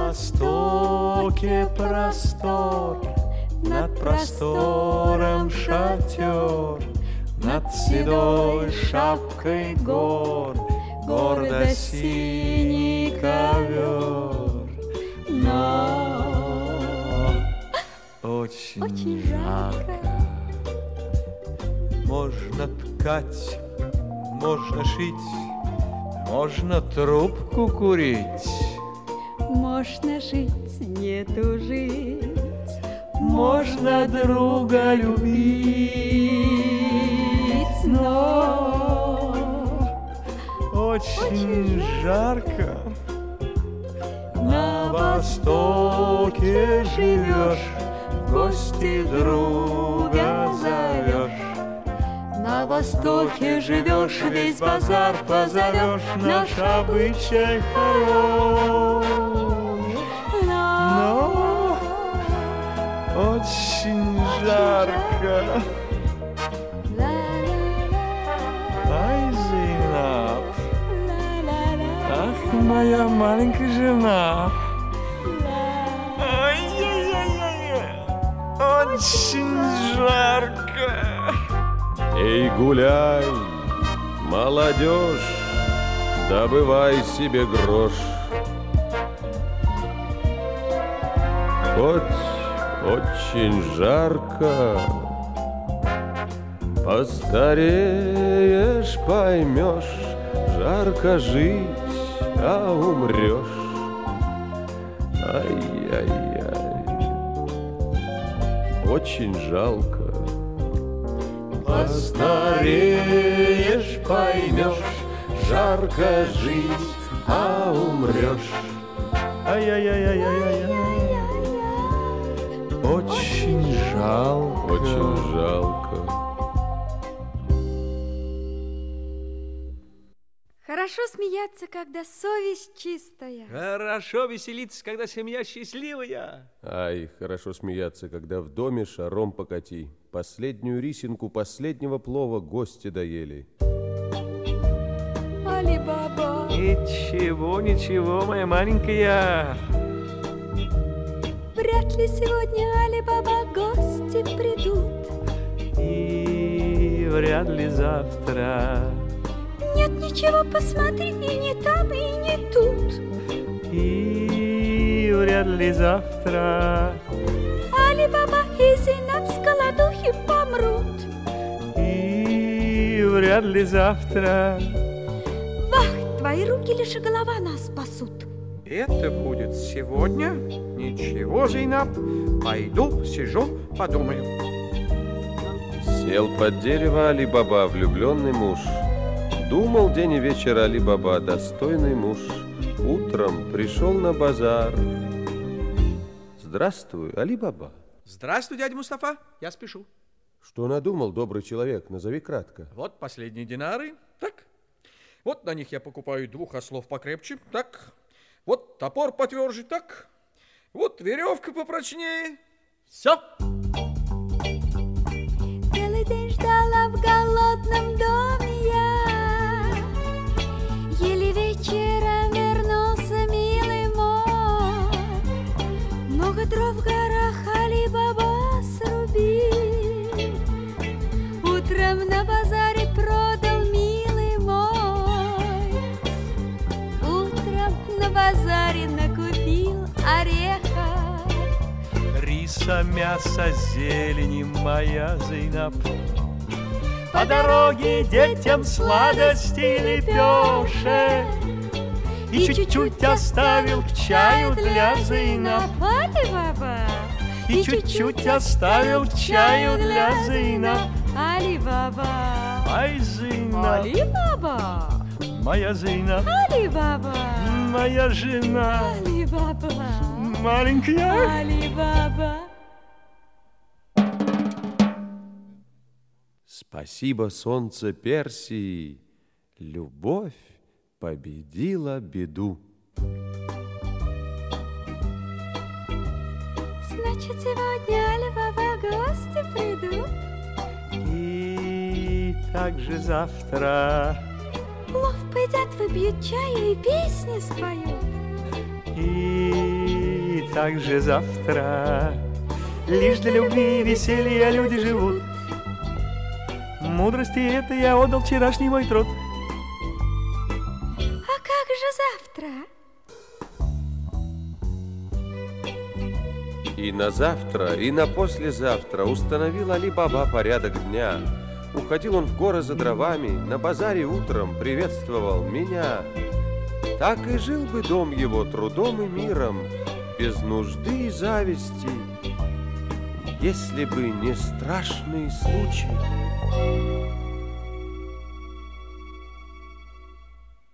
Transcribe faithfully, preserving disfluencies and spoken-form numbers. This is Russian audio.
востоке простор, над простором шатер, над седой шапкой гор, гордо синий ковер. Но очень, очень жарко. Можно ткать, можно шить, можно трубку курить, можно жить, не тужить, можно друга любить, но очень, очень жарко. На востоке живешь, в гости друга зовешь. На востоке живешь, весь базар позовешь, наш обычай хорош. Но очень жарко. Ай, Зейнаб, ах, моя маленькая жена. Ай-яй-яй-яй, очень жарко. Эй, гуляй, молодежь, добывай себе грош. Хоть очень жарко, постареешь, поймешь, жарко жить, а умрешь. Ай-яй-яй, очень жалко. Постареешь, поймешь, жарко жить, а умрешь. Ай-яй-яй-яй-яй-яй. Очень жалко. Очень жалко. Хорошо смеяться, когда совесть чистая. Хорошо веселиться, когда семья счастливая. Ай, хорошо смеяться, когда в доме шаром покати. Последнюю рисинку последнего плова гости доели. Али-Баба. Ничего, ничего, моя маленькая. Вряд ли сегодня, Али-Баба, гости придут. И вряд ли завтра. Нет ничего, посмотри, и не там, и не тут. И вряд ли завтра. Али-Баба и Зейнаб с голодухи помрут. И вряд ли завтра. Вах, твои руки лишь и голова нас спасут. Это будет сегодня? Ничего, Зейнаб. Пойду, сижу, подумаю. Сел под дерево Али-Баба, влюбленный муж. Думал день и вечер Али-Баба, достойный муж. Утром пришел на базар. Здравствуй, Али-Баба. Здравствуй, дядя Мустафа, я спешу. Что надумал, добрый человек? Назови кратко. Вот последние динары, так. Вот на них я покупаю двух ослов покрепче, так. Вот топор потверже, так. Вот веревка попрочнее. Все. Целый день ждала в голодном доме я. Еле вечером вернулся милый мой. Много дров в горах Али-Баба срубил. Утром на базаре продал милый мой. Утром на базаре накупил орехов. Риса, мясо, зелени, моя Зейнаб. По дороге детям сладости лепешек. И чуть-чуть оставил к чаю для Зейнаб. Али-Баба. И чуть-чуть оставил к чаю для Зейнаб. Али-Баба. Ай, Зейнаб, Али-Баба. моя Зейнаб, Али-Баба. моя жена, Али-Баба. маленькая. Али-Баба. Спасибо, солнце Персии, любовь победила беду. Значит, сегодня Али-Баба гости придут. И также завтра. Плов поедят, выпьют чаю и песни споют. И как же завтра? Лишь для любви и веселья люди живут. Мудрости это я отдал вчерашний мой труд. А как же завтра? И на завтра, и на послезавтра установил Али-Баба порядок дня. Уходил он в горы за дровами, на базаре утром приветствовал меня. Так и жил бы дом его трудом и миром, без нужды и зависти, если бы не страшный случай.